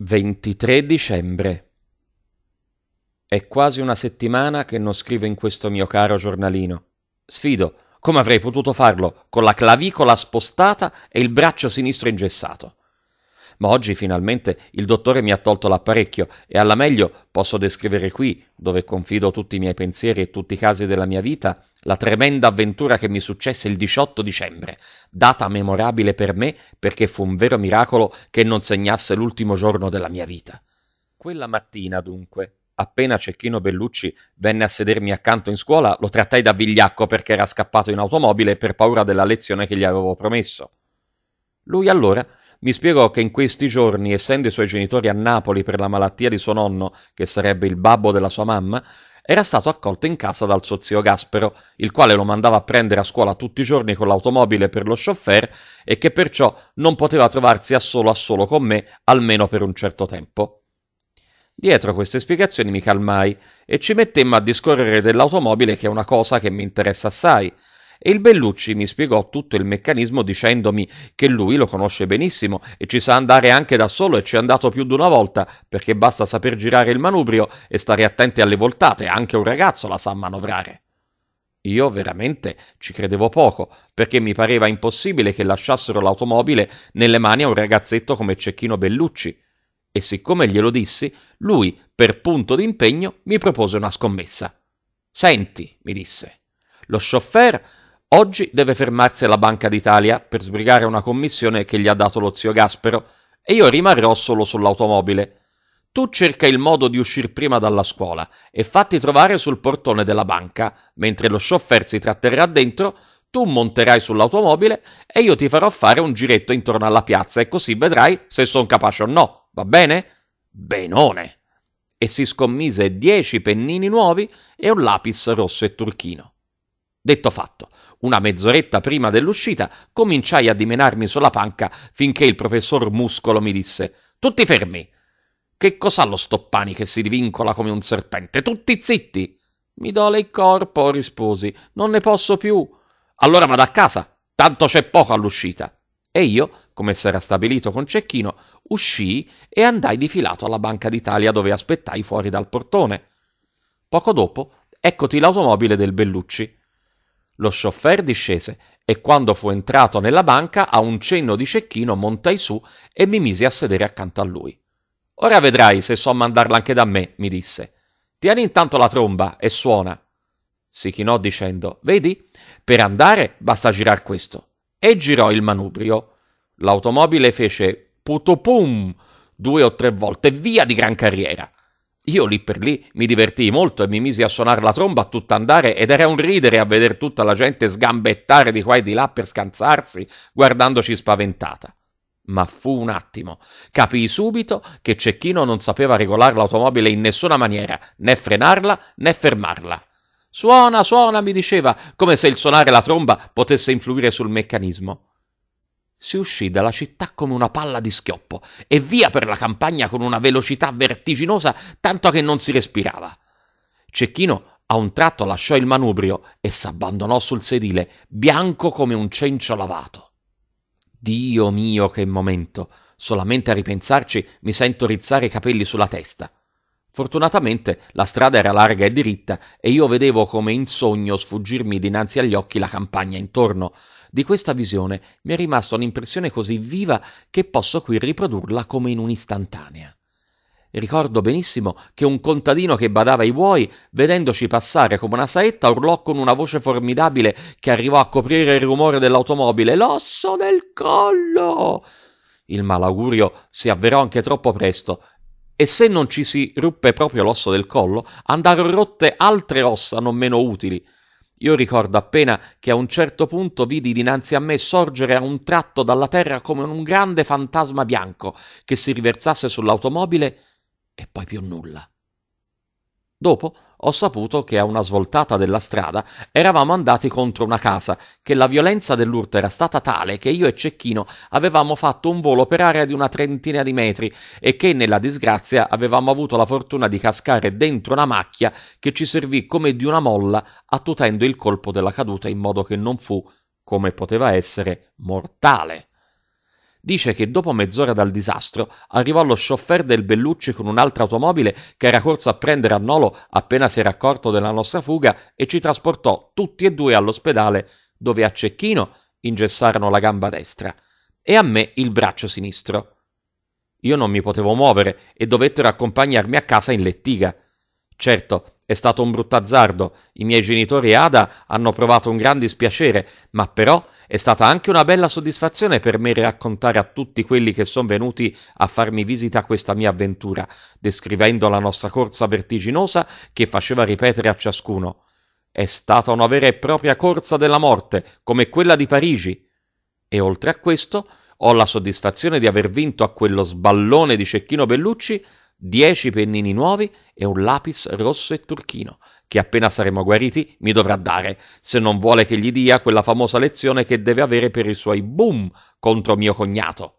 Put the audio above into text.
23 dicembre. È quasi una settimana che non scrivo in questo mio caro giornalino. Sfido, come avrei potuto farlo con la clavicola spostata e il braccio sinistro ingessato. Ma oggi finalmente il dottore mi ha tolto l'apparecchio e alla meglio posso descrivere qui, dove confido tutti i miei pensieri e tutti i casi della mia vita, la tremenda avventura che mi successe il 18 dicembre, data memorabile per me perché fu un vero miracolo che non segnasse l'ultimo giorno della mia vita. Quella mattina, dunque, appena Cecchino Bellucci venne a sedermi accanto in scuola, lo trattai da vigliacco perché era scappato in automobile per paura della lezione che gli avevo promesso. Lui allora mi spiegò che in questi giorni, essendo i suoi genitori a Napoli per la malattia di suo nonno, che sarebbe il babbo della sua mamma, era stato accolto in casa dal suo zio Gaspero, il quale lo mandava a prendere a scuola tutti i giorni con l'automobile per lo chauffeur e che perciò non poteva trovarsi a solo con me, almeno per un certo tempo. Dietro queste spiegazioni mi calmai e ci mettemmo a discorrere dell'automobile, che è una cosa che mi interessa assai, e il Bellucci mi spiegò tutto il meccanismo dicendomi che lui lo conosce benissimo e ci sa andare anche da solo e ci è andato più di una volta, perché basta saper girare il manubrio e stare attenti alle voltate, anche un ragazzo la sa manovrare. Io veramente ci credevo poco, perché mi pareva impossibile che lasciassero l'automobile nelle mani a un ragazzetto come Cecchino Bellucci, e siccome glielo dissi, lui, per punto d'impegno, mi propose una scommessa. «Senti», mi disse, «lo chauffeur oggi deve fermarsi alla Banca d'Italia per sbrigare una commissione che gli ha dato lo zio Gaspero e io rimarrò solo sull'automobile. Tu cerca il modo di uscir prima dalla scuola e fatti trovare sul portone della banca, mentre lo chauffeur si tratterrà dentro, tu monterai sull'automobile e io ti farò fare un giretto intorno alla piazza e così vedrai se son capace o no, va bene?» «Benone!» E si scommise 10 pennini nuovi e un lapis rosso e turchino. Detto fatto, una mezz'oretta prima dell'uscita cominciai a dimenarmi sulla panca finché il professor Muscolo mi disse: «Tutti fermi! Che cos'ha lo Stoppani che si divincola come un serpente? Tutti zitti!» «Mi dole il corpo», risposi, «non ne posso più». «Allora vado a casa, tanto c'è poco all'uscita». E io, come s'era stabilito con Cecchino, uscii e andai difilato alla Banca d'Italia, dove aspettai fuori dal portone. Poco dopo, eccoti l'automobile del Bellucci. Lo chauffeur discese e quando fu entrato nella banca, a un cenno di Cecchino montai su e mi misi a sedere accanto a lui. «Ora vedrai se so mandarla anche da me», mi disse. «Tieni intanto la tromba e suona». Si chinò dicendo: «Vedi? Per andare basta girar questo». E girò il manubrio. L'automobile fece putupum 2 o 3 volte, via di gran carriera. Io lì per lì mi divertii molto e mi misi a suonar la tromba a tutt'andare ed era un ridere a veder tutta la gente sgambettare di qua e di là per scansarsi, guardandoci spaventata. Ma fu un attimo. Capii subito che Cecchino non sapeva regolare l'automobile in nessuna maniera, né frenarla né fermarla. «Suona, suona», mi diceva, come se il suonare la tromba potesse influire sul meccanismo. Si uscì dalla città come una palla di schioppo e via per la campagna con una velocità vertiginosa, tanto che non si respirava. Cecchino a un tratto lasciò il manubrio e s'abbandonò sul sedile, bianco come un cencio lavato. Dio mio, che momento! Solamente a ripensarci mi sento rizzare i capelli sulla testa. Fortunatamente la strada era larga e diritta e io vedevo come in sogno sfuggirmi dinanzi agli occhi la campagna intorno. Di questa visione mi è rimasta un'impressione così viva che posso qui riprodurla come in un'istantanea. Ricordo benissimo che un contadino che badava ai buoi, vedendoci passare come una saetta, urlò con una voce formidabile che arrivò a coprire il rumore dell'automobile: «L'osso del collo!» Il malaugurio si avverò anche troppo presto, e se non ci si ruppe proprio l'osso del collo, andarono rotte altre ossa non meno utili. Io ricordo appena che a un certo punto vidi dinanzi a me sorgere a un tratto dalla terra come un grande fantasma bianco che si riversasse sull'automobile e poi più nulla. Dopo ho saputo che a una svoltata della strada eravamo andati contro una casa, che la violenza dell'urto era stata tale che io e Cecchino avevamo fatto un volo per area di una trentina di metri e che nella disgrazia avevamo avuto la fortuna di cascare dentro una macchia che ci servì come di una molla, attutendo il colpo della caduta in modo che non fu, come poteva essere, mortale. Dice che dopo mezz'ora dal disastro arrivò lo chauffeur del Bellucci con un'altra automobile che era corso a prendere a Nolo appena si era accorto della nostra fuga e ci trasportò tutti e due all'ospedale, dove a Cecchino ingessarono la gamba destra e a me il braccio sinistro. Io non mi potevo muovere e dovettero accompagnarmi a casa in lettiga. Certo, è stato un brutto azzardo, i miei genitori e Ada hanno provato un gran dispiacere, ma però è stata anche una bella soddisfazione per me raccontare a tutti quelli che sono venuti a farmi visita questa mia avventura, descrivendo la nostra corsa vertiginosa che faceva ripetere a ciascuno: è stata una vera e propria corsa della morte, come quella di Parigi. E oltre a questo ho la soddisfazione di aver vinto a quello sballone di Cecchino Bellucci 10 pennini nuovi e un lapis rosso e turchino, che appena saremo guariti mi dovrà dare, se non vuole che gli dia quella famosa lezione che deve avere per i suoi boom contro mio cognato.